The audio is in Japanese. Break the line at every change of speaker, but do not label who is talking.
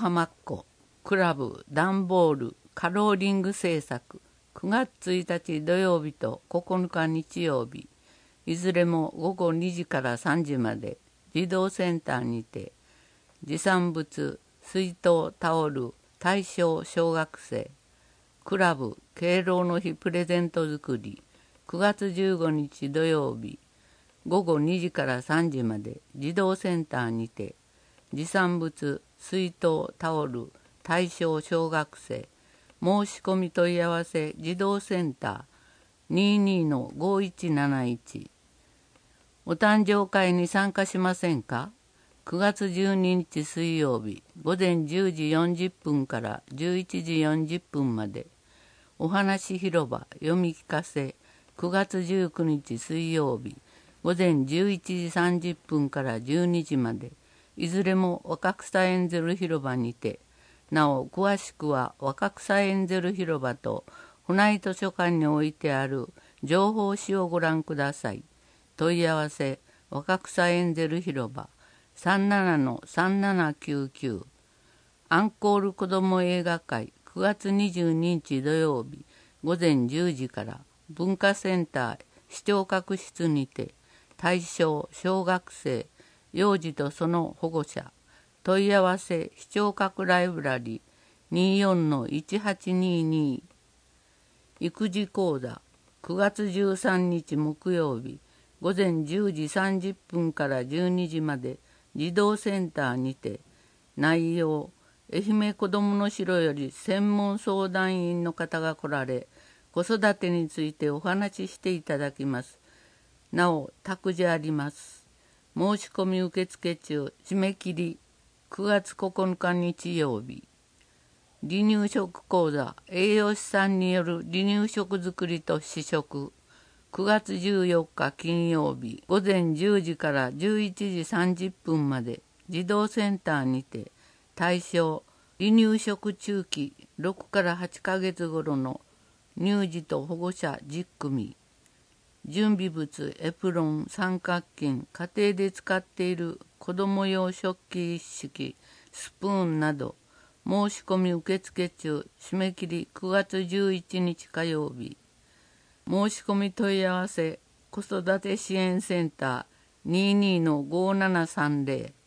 浜っ子、クラブ、段ボール、カローリング製作、9月1日土曜日と9日日曜日、いずれも午後2時から3時まで児童センターにて、持参物、水筒、タオル、対象小学生、クラブ、敬老の日プレゼント作り、9月15日土曜日、午後2時から3時まで児童センターにて、持参物、水筒、タオル、対象小学生、申し込み問い合わせ児童センター 22-5171。お誕生会に参加しませんか？ 9 月12日水曜日、午前10時40分から11時40分まで、お話広場読み聞かせ、9月19日水曜日、午前11時30分から12時まで、いずれも若草エンゼル広場にて、なお詳しくは若草エンゼル広場と船井図書館に置いてある情報誌をご覧ください。問い合わせ若草エンゼル広場 37-3799。 アンコール子ども映画会9月22日土曜日午前10時から文化センター視聴覚室にて、対象小学生、幼児とその保護者、問い合わせ視聴覚ライブラリー 24-1822。 育児講座9月13日木曜日午前10時30分から12時まで児童センターにて、内容、愛媛こどもの城より専門相談員の方が来られ、子育てについてお話ししていただきます。なお、託児あります。申し込み受付中、締め切り9月9日日曜日。離乳食講座、栄養士さんによる離乳食作りと試食。9月14日金曜日、午前10時から11時30分まで、児童センターにて、対象、離乳食中期6から8ヶ月頃の乳児と保護者10組。準備物、エプロン、三角巾、家庭で使っている子ども用食器一式、スプーンなど、申し込み受付中、締め切り9月11日火曜日。申し込み問い合わせ、子育て支援センター 22-5730。